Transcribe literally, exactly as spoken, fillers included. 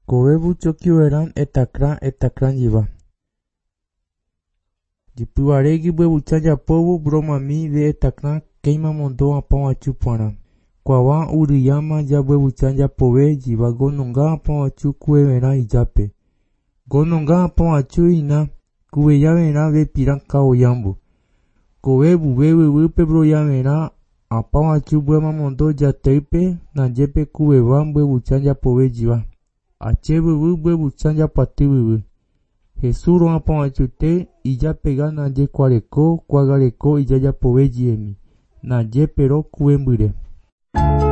Kovévu chokioerã etakrã etakrã jiva. Jipyvare buevucha japóvo bromami ve etakrã kéima mondo apãvaču porã. Kuava urýama jabuevucha japove jiva gonunga apãvaču kuevẽrã ijápe. Gonunga apãvaču ina kuvejavẽrã vepirã ka'oyambo. Kovévuve vyvýpe brojaverã apãvaču buemamondo jateýpe najépe kuveva mbuevucha japove jíva. Achevyvy mbuevucha japaty vyvy. Hesúrõ apãvačute ijapega naje kuareko kuagareko ijajapove jihemi. Najépero kuvembyre.